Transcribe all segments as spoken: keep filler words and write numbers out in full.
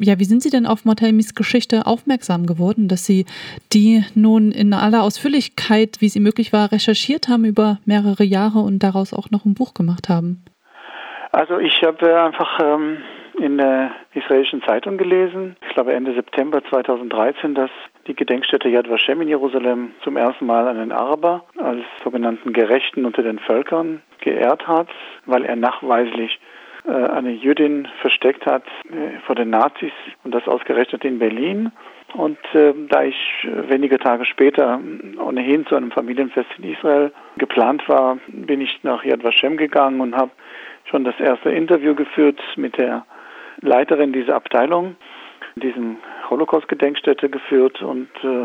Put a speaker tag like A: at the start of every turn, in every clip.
A: ja, wie sind Sie denn auf Mord Helmys Geschichte aufmerksam geworden, dass Sie die nun in aller Ausführlichkeit, wie es Ihnen möglich war, recherchiert haben über mehrere Jahre und daraus auch noch ein Buch gemacht haben?
B: Also ich habe einfach ähm, in der israelischen Zeitung gelesen, ich glaube Ende September zweitausenddreizehn, dass die Gedenkstätte Yad Vashem in Jerusalem zum ersten Mal einen Araber als sogenannten Gerechten unter den Völkern geehrt hat, weil er nachweislich äh, eine Jüdin versteckt hat äh, vor den Nazis und das ausgerechnet in Berlin. Und äh, da ich wenige Tage später ohnehin zu einem Familienfest in Israel geplant war, bin ich nach Yad Vashem gegangen und habe schon das erste Interview geführt mit der Leiterin dieser Abteilung, diesem Holocaust-Gedenkstätte geführt und äh,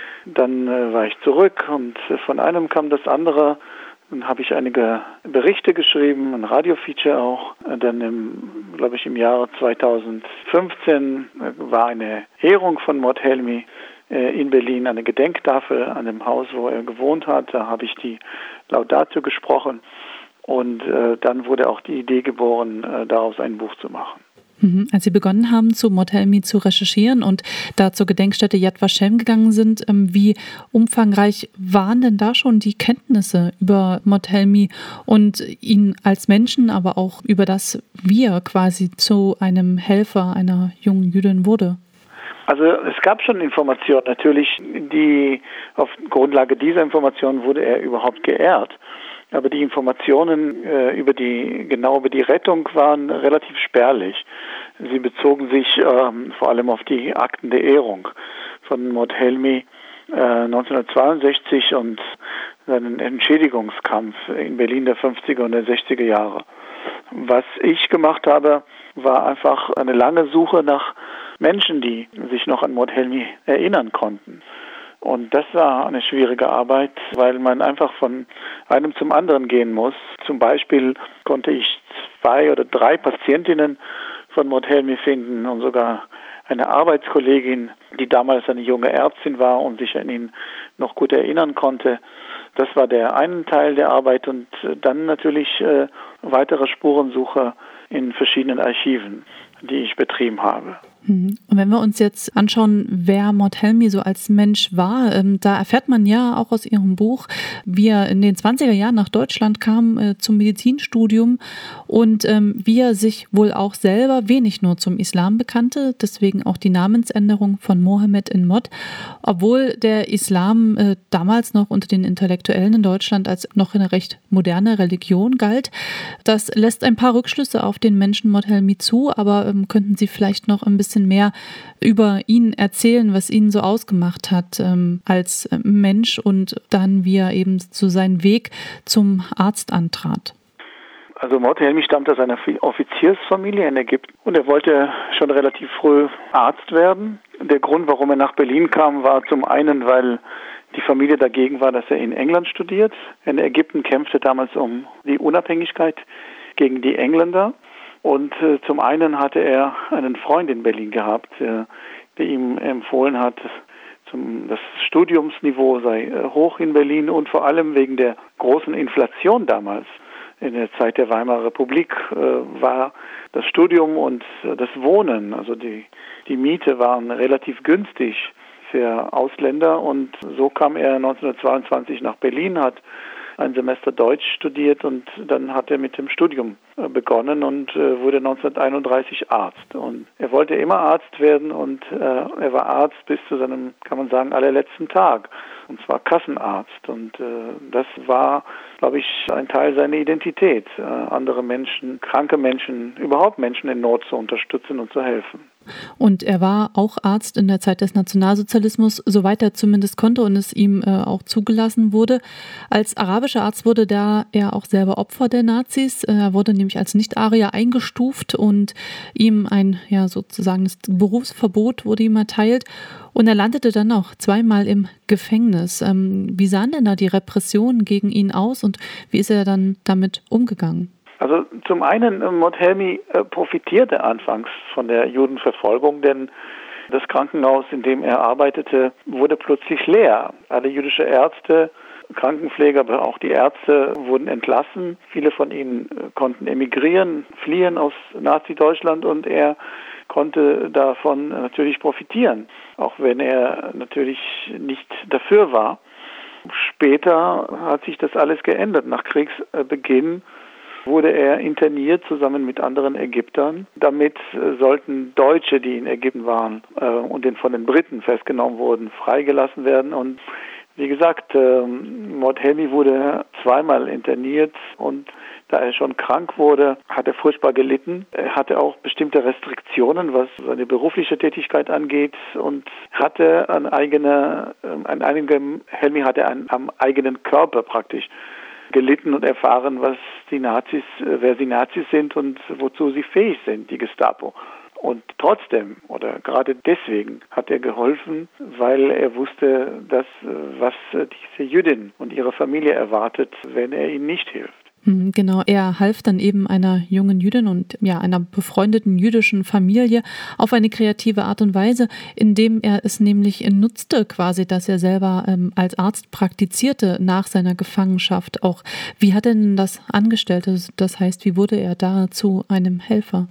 B: dann äh, war ich zurück und äh, von einem kam das andere. Dann habe ich einige Berichte geschrieben, ein Radiofeature auch. Dann, im, glaube ich, im Jahre zweitausendfünfzehn war eine Ehrung von Mord Helmy äh, in Berlin, eine Gedenktafel an dem Haus, wo er gewohnt hat. Da habe ich die Laudatio gesprochen und äh, dann wurde auch die Idee geboren, äh, daraus ein Buch zu machen.
A: Als Sie begonnen haben, zu Mord Helmy zu recherchieren und da zur Gedenkstätte Yad Vashem gegangen sind, wie umfangreich waren denn da schon die Kenntnisse über Mord Helmy und ihn als Menschen, aber auch über das, wie er quasi zu einem Helfer einer jungen Jüdin wurde?
B: Also es gab schon Informationen, natürlich, die auf Grundlage dieser Informationen wurde er überhaupt geehrt. Aber die Informationen äh, über die genau über die Rettung waren relativ spärlich. Sie bezogen sich ähm, vor allem auf die Akten der Ehrung von Mord Helmy äh, neunzehnhundertzweiundsechzig und seinen Entschädigungskampf in Berlin der fünfziger und der sechziger Jahre. Was ich gemacht habe, war einfach eine lange Suche nach Menschen, die sich noch an Mord Helmy erinnern konnten. Und das war eine schwierige Arbeit, weil man einfach von einem zum anderen gehen muss. Zum Beispiel konnte ich zwei oder drei Patientinnen von Mord Helmy finden und sogar eine Arbeitskollegin, die damals eine junge Ärztin war und sich an ihn noch gut erinnern konnte. Das war der eine Teil der Arbeit und dann natürlich äh, weitere Spurensuche in verschiedenen Archiven, die ich betrieben habe.
A: Und wenn wir uns jetzt anschauen, wer Mord Helmy so als Mensch war, ähm, da erfährt man ja auch aus Ihrem Buch, wie er in den zwanziger Jahren nach Deutschland kam äh, zum Medizinstudium und ähm, wie er sich wohl auch selber wenig nur zum Islam bekannte, deswegen auch die Namensänderung von Mohammed in Mod, obwohl der Islam äh, damals noch unter den Intellektuellen in Deutschland als noch eine recht moderne Religion galt. Das lässt ein paar Rückschlüsse auf den Menschen Mord Helmy zu, aber ähm, könnten Sie vielleicht noch ein bisschen mehr über ihn erzählen, was ihn so ausgemacht hat ähm, als Mensch und dann, wie er eben zu seinem Weg zum Arzt antrat.
B: Also Mord Helmy stammt aus einer Offiziersfamilie in Ägypten und er wollte schon relativ früh Arzt werden. Der Grund, warum er nach Berlin kam, war zum einen, weil die Familie dagegen war, dass er in England studiert. In Ägypten kämpfte damals um die Unabhängigkeit gegen die Engländer. Und äh, zum einen hatte er einen Freund in Berlin gehabt, äh, der ihm empfohlen hat, zum, das Studiumsniveau sei äh, hoch in Berlin und vor allem wegen der großen Inflation damals. In der Zeit der Weimarer Republik äh, war das Studium und äh, das Wohnen, also die, die Miete waren relativ günstig für Ausländer und so kam er neunzehnhundertzweiundzwanzig nach Berlin, hat ein Semester Deutsch studiert und dann hat er mit dem Studium begonnen und äh, wurde neunzehnhunderteinunddreißig Arzt. Und er wollte immer Arzt werden und äh, er war Arzt bis zu seinem, kann man sagen, allerletzten Tag. Und zwar Kassenarzt. Und äh, das war, glaube ich, ein Teil seiner Identität, äh, andere Menschen, kranke Menschen, überhaupt Menschen in Not zu unterstützen und zu helfen.
A: Und er war auch Arzt in der Zeit des Nationalsozialismus, soweit er zumindest konnte und es ihm äh, auch zugelassen wurde. Als arabischer Arzt wurde da er auch selber Opfer der Nazis. Er wurde nämlich als Nicht-Arier eingestuft und ihm ein, ja, sozusagen das Berufsverbot wurde ihm erteilt. Und er landete dann auch zweimal im Gefängnis. Ähm, wie sahen denn da die Repressionen gegen ihn aus und wie ist er dann damit umgegangen?
B: Also zum einen, Mord Helmy äh, profitierte anfangs von der Judenverfolgung, denn das Krankenhaus, in dem er arbeitete, wurde plötzlich leer. Alle jüdische Ärzte, Krankenpfleger, aber auch die Ärzte wurden entlassen. Viele von ihnen äh, konnten emigrieren, fliehen aus Nazi-Deutschland und er konnte davon natürlich profitieren, auch wenn er natürlich nicht dafür war. Später hat sich das alles geändert. Nach Kriegsbeginn wurde er interniert zusammen mit anderen Ägyptern. Damit sollten Deutsche, die in Ägypten waren äh, und den von den Briten festgenommen wurden, freigelassen werden. Und wie gesagt, äh, Mord Helmy wurde zweimal interniert und da er schon krank wurde, hat er furchtbar gelitten. Er hatte auch bestimmte Restriktionen, was seine berufliche Tätigkeit angeht und hatte an eigener, an einigem, Helmy hatte an, am eigenen Körper praktisch gelitten und erfahren, was die Nazis, wer die Nazis sind und wozu sie fähig sind, die Gestapo. Und trotzdem oder gerade deswegen hat er geholfen, weil er wusste, dass was diese Jüdin und ihre Familie erwartet, wenn er ihnen nicht hilft.
A: Genau, er half dann eben einer jungen Jüdin und ja einer befreundeten jüdischen Familie auf eine kreative Art und Weise, indem er es nämlich nutzte quasi, dass er selber ähm, als Arzt praktizierte nach seiner Gefangenschaft. Auch wie hat er denn das angestellt? Das heißt, wie wurde er da zu einem Helfer?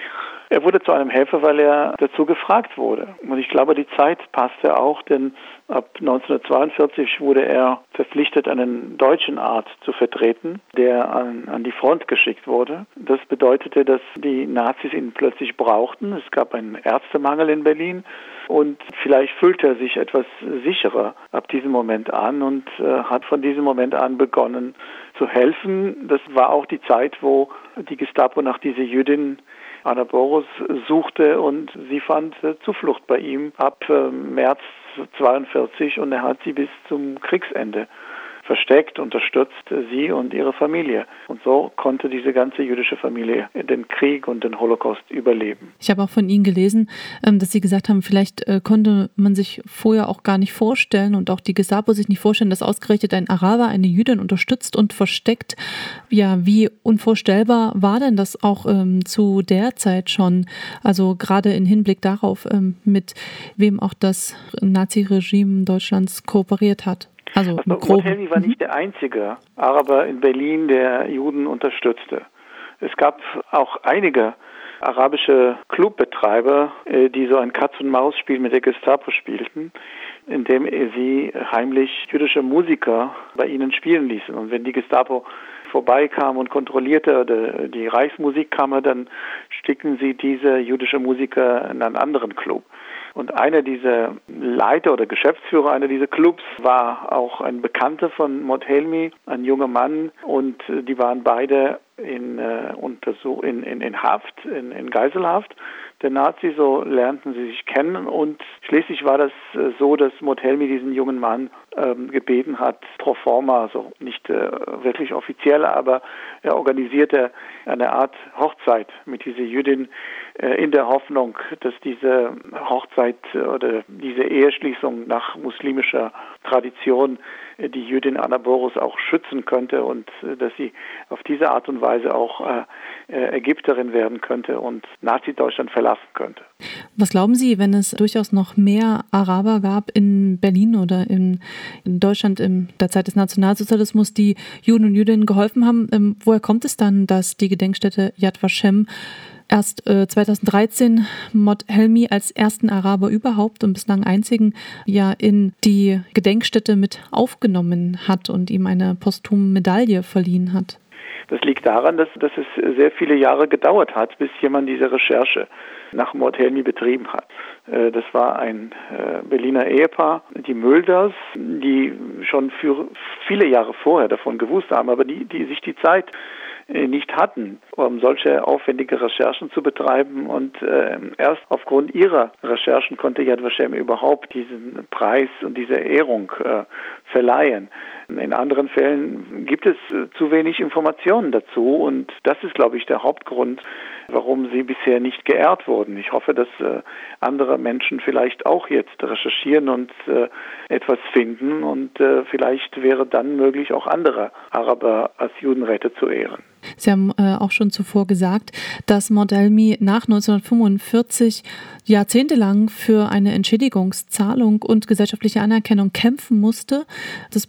B: Er wurde zu einem Helfer, weil er dazu gefragt wurde. Und ich glaube, die Zeit passte auch, denn ab neunzehnhundertzweiundvierzig wurde er verpflichtet, einen deutschen Arzt zu vertreten, der an, an die Front geschickt wurde. Das bedeutete, dass die Nazis ihn plötzlich brauchten. Es gab einen Ärztemangel in Berlin und vielleicht fühlte er sich etwas sicherer ab diesem Moment an und äh, hat von diesem Moment an begonnen zu helfen. Das war auch die Zeit, wo die Gestapo nach dieser Jüdin Anna Boros suchte und sie fand äh, Zuflucht bei ihm ab äh, März zweiundvierzig und er hat sie bis zum Kriegsende versteckt, unterstützt sie und ihre Familie. Und so konnte diese ganze jüdische Familie den Krieg und den Holocaust überleben.
A: Ich habe auch von Ihnen gelesen, dass Sie gesagt haben, vielleicht konnte man sich vorher auch gar nicht vorstellen und auch die Gestapo sich nicht vorstellen, dass ausgerechnet ein Araber eine Jüdin unterstützt und versteckt. Ja, wie unvorstellbar war denn das auch ähm, zu der Zeit schon? Also gerade im Hinblick darauf, ähm, mit wem auch das Naziregime Deutschlands kooperiert hat. Also,
B: also Mord Helmy war nicht der einzige Araber in Berlin, der Juden unterstützte. Es gab auch einige arabische Clubbetreiber, die so ein Katz-und-Maus-Spiel mit der Gestapo spielten, indem sie heimlich jüdische Musiker bei ihnen spielen ließen. Und wenn die Gestapo vorbeikam und kontrollierte die Reichsmusikkammer, dann schickten sie diese jüdische Musiker in einen anderen Club. Und einer dieser Leiter oder Geschäftsführer einer dieser Clubs war auch ein Bekannter von Mord Helmy, ein junger Mann, und die waren beide in, äh, Untersuch- in, in, in Haft, in, in Geiselhaft der Nazis, so lernten sie sich kennen und schließlich war das äh, so, dass Mord Helmy diesen jungen Mann ähm, gebeten hat, pro forma, also nicht äh, wirklich offiziell, aber er organisierte eine Art Hochzeit mit dieser Jüdin äh, in der Hoffnung, dass diese Hochzeit oder diese Eheschließung nach muslimischer Tradition äh, die Jüdin Anna Boros auch schützen könnte und äh, dass sie auf diese Art und Weise auch äh, äh, Ägypterin werden könnte und Nazi-Deutschland verlassen könnte.
A: Was glauben Sie, wenn es durchaus noch mehr Araber gab in Berlin oder in, in Deutschland in der Zeit des Nationalsozialismus, die Juden und Jüdinnen geholfen haben? Ähm, woher kommt es dann, dass die Gedenkstätte Yad Vashem erst äh, zweitausenddreizehn Mord Helmy als ersten Araber überhaupt und bislang einzigen ja in die Gedenkstätte mit aufgenommen hat und ihm eine posthume Medaille verliehen hat?
B: Das liegt daran, dass, dass es sehr viele Jahre gedauert hat, bis jemand diese Recherche nach Mord Helmy betrieben hat. Das war ein Berliner Ehepaar, die Mülders, die schon für viele Jahre vorher davon gewusst haben, aber die, die sich die Zeit nicht hatten, um solche aufwendige Recherchen zu betreiben. Und äh, erst aufgrund ihrer Recherchen konnte Yad Vashem überhaupt diesen Preis und diese Ehrung äh, verleihen. In anderen Fällen gibt es äh, zu wenig Informationen dazu und das ist, glaube ich, der Hauptgrund, warum sie bisher nicht geehrt wurden. Ich hoffe, dass äh, andere Menschen vielleicht auch jetzt recherchieren und äh, etwas finden und äh, vielleicht wäre dann möglich, auch andere Araber als Judenräte zu ehren.
A: Sie haben äh, auch schon zuvor gesagt, dass Mord Helmy nach neunzehnhundertfünfundvierzig jahrzehntelang für eine Entschädigungszahlung und gesellschaftliche Anerkennung kämpfen musste. Das blieb lange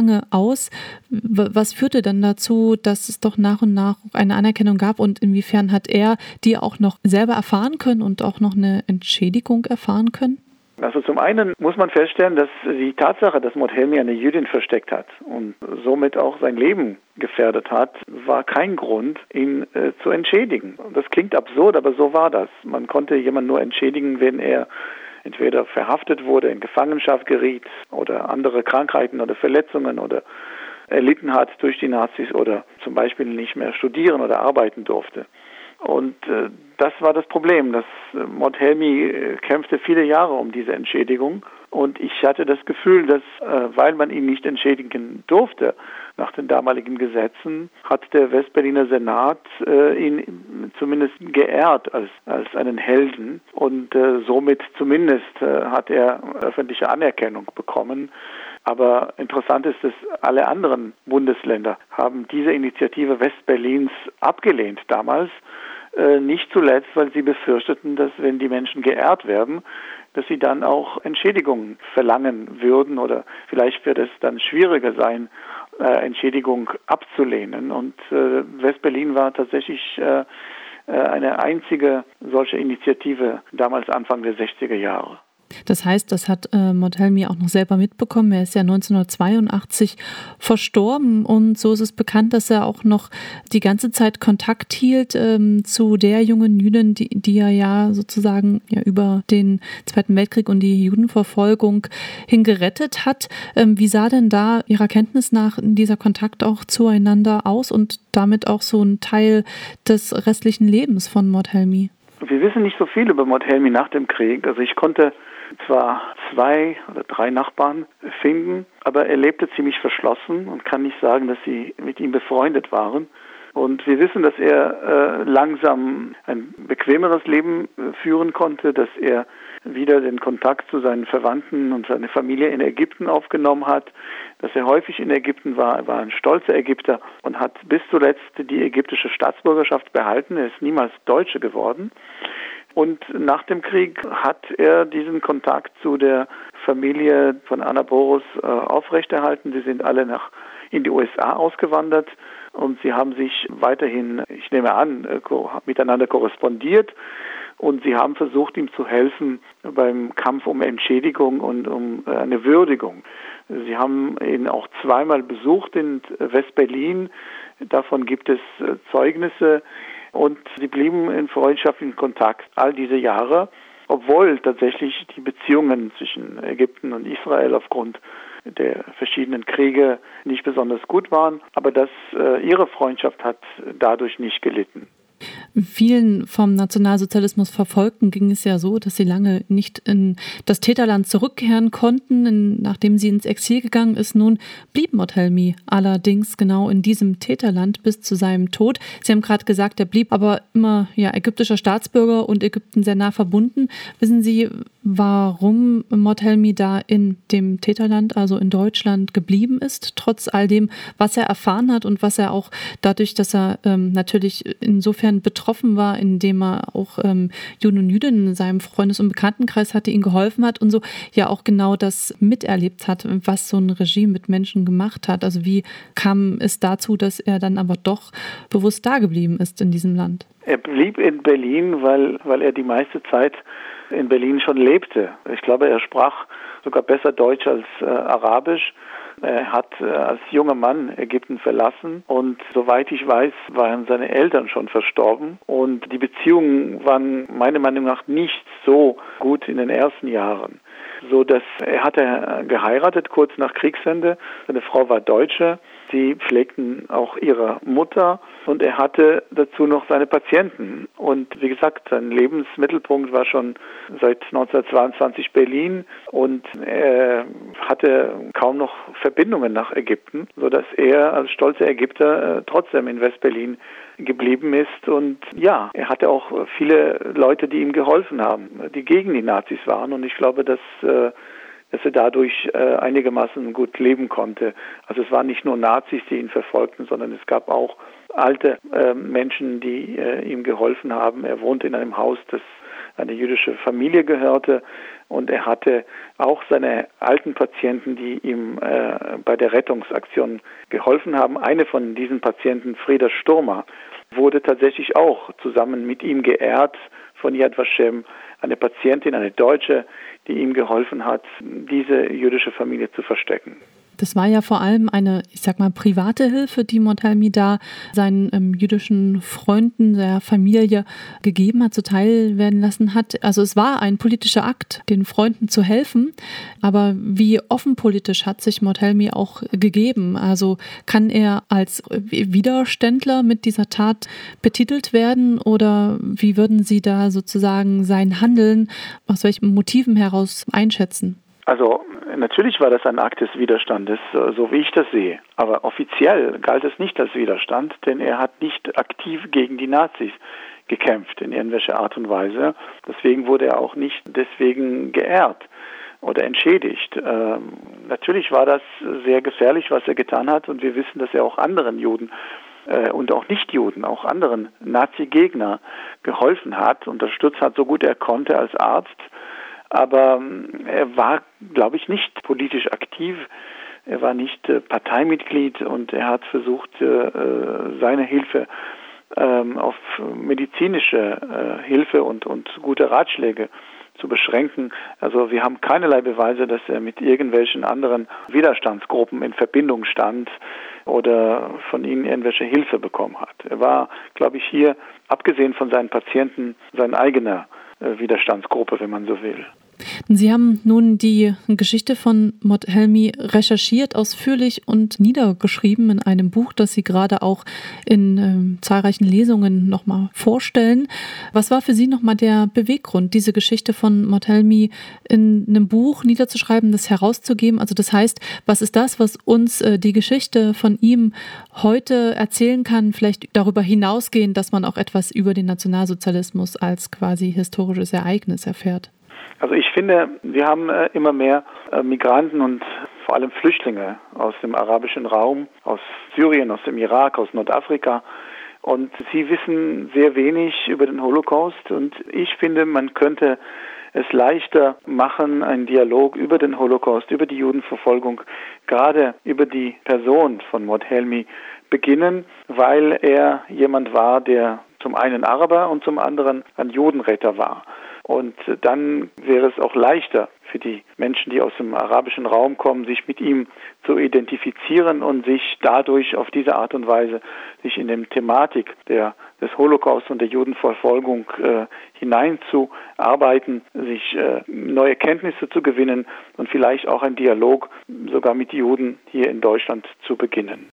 A: lange aus. Was führte dann dazu, dass es doch nach und nach eine Anerkennung gab und inwiefern hat er die auch noch selber erfahren können und auch noch eine Entschädigung erfahren können?
B: Also zum einen muss man feststellen, dass die Tatsache, dass Mothelmi eine Jüdin versteckt hat und somit auch sein Leben gefährdet hat, war kein Grund, ihn äh, zu entschädigen. Das klingt absurd, aber so war das. Man konnte jemanden nur entschädigen, wenn er entweder verhaftet wurde, in Gefangenschaft geriet oder andere Krankheiten oder Verletzungen oder erlitten hat durch die Nazis oder zum Beispiel nicht mehr studieren oder arbeiten durfte. Und äh, das war das Problem, dass äh, Mothelmi äh, kämpfte viele Jahre um diese Entschädigung und ich hatte das Gefühl, dass, äh, weil man ihn nicht entschädigen durfte nach den damaligen Gesetzen, hat der Westberliner Senat äh, ihn zumindest geehrt als, als einen Helden und äh, somit zumindest äh, hat er öffentliche Anerkennung bekommen. Aber interessant ist, dass alle anderen Bundesländer haben diese Initiative Westberlins abgelehnt damals. Äh, nicht zuletzt, weil sie befürchteten, dass wenn die Menschen geehrt werden, dass sie dann auch Entschädigungen verlangen würden oder vielleicht wird es dann schwieriger sein, äh, Entschädigung abzulehnen. Und äh, Westberlin war tatsächlich äh, eine einzige solche Initiative damals Anfang der sechziger Jahre.
A: Das heißt, das hat äh, Mothelmi auch noch selber mitbekommen. Er ist ja neunzehnhundertzweiundachtzig verstorben und so ist es bekannt, dass er auch noch die ganze Zeit Kontakt hielt ähm, zu der jungen Jüdin, die, die er ja sozusagen ja, über den Zweiten Weltkrieg und die Judenverfolgung hingerettet hat. Ähm, wie sah denn da Ihrer Kenntnis nach dieser Kontakt auch zueinander aus und damit auch so ein Teil des restlichen Lebens von Mothelmi?
B: Wir wissen nicht so viel über Mothelmi nach dem Krieg. Also ich konnte zwar zwei oder drei Nachbarn finden, aber er lebte ziemlich verschlossen und kann nicht sagen, dass sie mit ihm befreundet waren. Und wir wissen, dass er äh, langsam ein bequemeres Leben äh, führen konnte, dass er wieder den Kontakt zu seinen Verwandten und seiner Familie in Ägypten aufgenommen hat, dass er häufig in Ägypten war. Er war ein stolzer Ägypter und hat bis zuletzt die ägyptische Staatsbürgerschaft behalten. Er ist niemals Deutsche geworden. Und nach dem Krieg hat er diesen Kontakt zu der Familie von Anna Boros äh, aufrechterhalten. Sie sind alle nach in die U S A ausgewandert und sie haben sich weiterhin, ich nehme an, äh, ko- miteinander korrespondiert und sie haben versucht, ihm zu helfen beim Kampf um Entschädigung und um äh, eine Würdigung. Sie haben ihn auch zweimal besucht in West-Berlin. Davon gibt es äh, Zeugnisse. Und sie blieben in freundschaftlichen Kontakt all diese Jahre, obwohl tatsächlich die Beziehungen zwischen Ägypten und Israel aufgrund der verschiedenen Kriege nicht besonders gut waren. Aber das, äh, ihre Freundschaft hat dadurch nicht gelitten.
A: Vielen vom Nationalsozialismus Verfolgten ging es ja so, dass sie lange nicht in das Täterland zurückkehren konnten, in, nachdem sie ins Exil gegangen ist. Nun blieb Mothelmi allerdings genau in diesem Täterland bis zu seinem Tod. Sie haben gerade gesagt, er blieb aber immer ja, ägyptischer Staatsbürger und Ägypten sehr nah verbunden. Wissen Sie, warum Mothelmi da in dem Täterland, also in Deutschland, geblieben ist, trotz all dem, was er erfahren hat und was er auch dadurch, dass er ähm, natürlich insofern betroffen war, indem er auch ähm, Juden und Jüdinnen in seinem Freundes- und Bekanntenkreis hatte, ihm geholfen hat und so ja auch genau das miterlebt hat, was so ein Regime mit Menschen gemacht hat. Also wie kam es dazu, dass er dann aber doch bewusst da geblieben ist in diesem Land?
B: Er blieb in Berlin, weil, weil er die meiste Zeit in Berlin schon lebte. Ich glaube, er sprach sogar besser Deutsch als äh, Arabisch. Er hat äh, als junger Mann Ägypten verlassen und soweit ich weiß, waren seine Eltern schon verstorben und die Beziehungen waren meiner Meinung nach nicht so gut in den ersten Jahren. So dass er hatte geheiratet kurz nach Kriegsende. Seine Frau war Deutsche. Sie pflegten auch ihre Mutter und er hatte dazu noch seine Patienten. Und wie gesagt, sein Lebensmittelpunkt war schon seit neunzehnhundertzweiundzwanzig Berlin und er hatte kaum noch Verbindungen nach Ägypten, sodass er als stolzer Ägypter äh, trotzdem in West-Berlin geblieben ist. Und ja, er hatte auch viele Leute, die ihm geholfen haben, die gegen die Nazis waren. Und ich glaube, dass äh, dass er dadurch äh, einigermaßen gut leben konnte. Also es waren nicht nur Nazis, die ihn verfolgten, sondern es gab auch alte äh, Menschen, die äh, ihm geholfen haben. Er wohnte in einem Haus, das eine jüdische Familie gehörte. Und er hatte auch seine alten Patienten, die ihm äh, bei der Rettungsaktion geholfen haben. Eine von diesen Patienten, Frieda Sturmer, wurde tatsächlich auch zusammen mit ihm geehrt von Yad Vashem. Eine Patientin, eine Deutsche, die ihm geholfen hat, diese jüdische Familie zu verstecken.
A: Das war ja vor allem eine, ich sag mal, private Hilfe, die Mothelmy da seinen ähm, jüdischen Freunden, der Familie gegeben hat, zuteil werden lassen hat. Also es war ein politischer Akt, den Freunden zu helfen. Aber wie offen politisch hat sich Mothelmy auch gegeben? Also kann er als Widerständler mit dieser Tat betitelt werden? Oder wie würden Sie da sozusagen sein Handeln, aus welchen Motiven heraus einschätzen?
B: Also natürlich war das ein Akt des Widerstandes, so wie ich das sehe. Aber offiziell galt es nicht als Widerstand, denn er hat nicht aktiv gegen die Nazis gekämpft in irgendwelcher Art und Weise. Deswegen wurde er auch nicht deswegen geehrt oder entschädigt. Ähm, natürlich war das sehr gefährlich, was er getan hat, und wir wissen, dass er auch anderen Juden äh, und auch Nichtjuden, auch anderen Nazi-Gegner geholfen hat, unterstützt hat, so gut er konnte als Arzt. Aber er war, glaube ich, nicht politisch aktiv. Er war nicht äh, Parteimitglied, und er hat versucht, äh, seine Hilfe ähm, auf medizinische äh, Hilfe und, und gute Ratschläge zu beschränken. Also wir haben keinerlei Beweise, dass er mit irgendwelchen anderen Widerstandsgruppen in Verbindung stand oder von ihnen irgendwelche Hilfe bekommen hat. Er war, glaube ich, hier, abgesehen von seinen Patienten, sein eigener Widerstandsgruppe, wenn man so will.
A: Sie haben nun die Geschichte von Mothelmy recherchiert, ausführlich und niedergeschrieben in einem Buch, das Sie gerade auch in äh, zahlreichen Lesungen nochmal vorstellen. Was war für Sie nochmal der Beweggrund, diese Geschichte von Mothelmy in einem Buch niederzuschreiben, das herauszugeben? Also das heißt, was ist das, was uns äh, die Geschichte von ihm heute erzählen kann, vielleicht darüber hinausgehend, dass man auch etwas über den Nationalsozialismus als quasi historisches Ereignis erfährt?
B: Also ich finde, wir haben äh, immer mehr äh, Migranten und vor allem Flüchtlinge aus dem arabischen Raum, aus Syrien, aus dem Irak, aus Nordafrika. Und sie wissen sehr wenig über den Holocaust. Und ich finde, man könnte es leichter machen, einen Dialog über den Holocaust, über die Judenverfolgung, gerade über die Person von Mothelmy beginnen, weil er jemand war, der zum einen Araber und zum anderen ein Judenretter war. Und dann wäre es auch leichter für die Menschen, die aus dem arabischen Raum kommen, sich mit ihm zu identifizieren und sich dadurch auf diese Art und Weise sich in die Thematik der, des Holocaust und der Judenverfolgung äh, hineinzuarbeiten, sich äh, neue Kenntnisse zu gewinnen und vielleicht auch einen Dialog sogar mit Juden hier in Deutschland zu beginnen.